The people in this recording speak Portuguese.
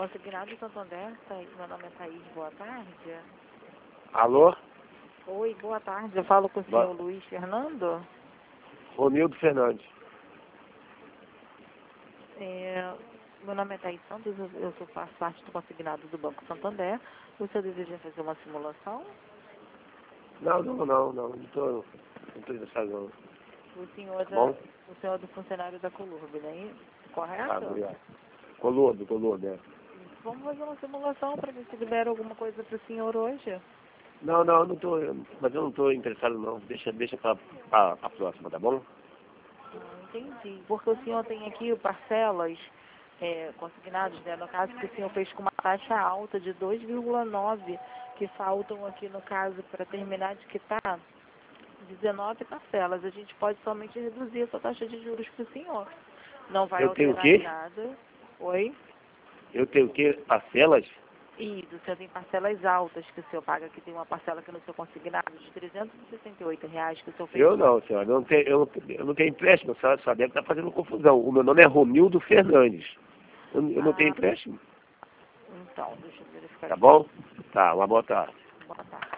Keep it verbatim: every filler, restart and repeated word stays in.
Consignado Santander, meu nome é Thaís, boa tarde. Alô? Oi, boa tarde, eu falo com o senhor Boa... Luiz Fernando. Ronildo Fernandes. É, meu nome é Thaís Santos, eu, eu sou, faço parte do consignado do Banco Santander. O senhor deseja fazer uma simulação? Não, não, não, não, não tô, não tô interessado não. O senhor, Tá da, bom? o senhor é do funcionário da Colurb, não é isso? Correto? Tá, obrigado. Coludo, Coludo, é. Vamos fazer uma simulação para ver se libera alguma coisa para o senhor hoje. Não, não, não tô, mas eu não tô interessado não. Deixa, deixa pra, pra, pra próxima, tá bom? Ah, entendi. Porque o senhor tem aqui parcelas é, consignadas, né? No caso que o senhor fez com uma taxa alta de dois vírgula nove, que faltam aqui no caso para terminar de quitar dezenove parcelas. A gente pode somente reduzir essa taxa de juros para o senhor. Não vai Eu tenho o alterar em quê? nada. Oi? Eu tenho o quê? Parcelas? Isso, o senhor tem parcelas altas que o senhor paga, que tem uma parcela aqui no seu consignado de trezentos e sessenta e oito reais que o senhor fez. Eu não, senhora. Eu não tenho, eu não, eu não tenho empréstimo, só, só deve estar fazendo confusão. O meu nome é Ronildo Fernandes. Eu, eu não tenho Ah, empréstimo. então, deixa eu verificar Tá aqui. bom? Tá, uma boa tarde. Boa tarde.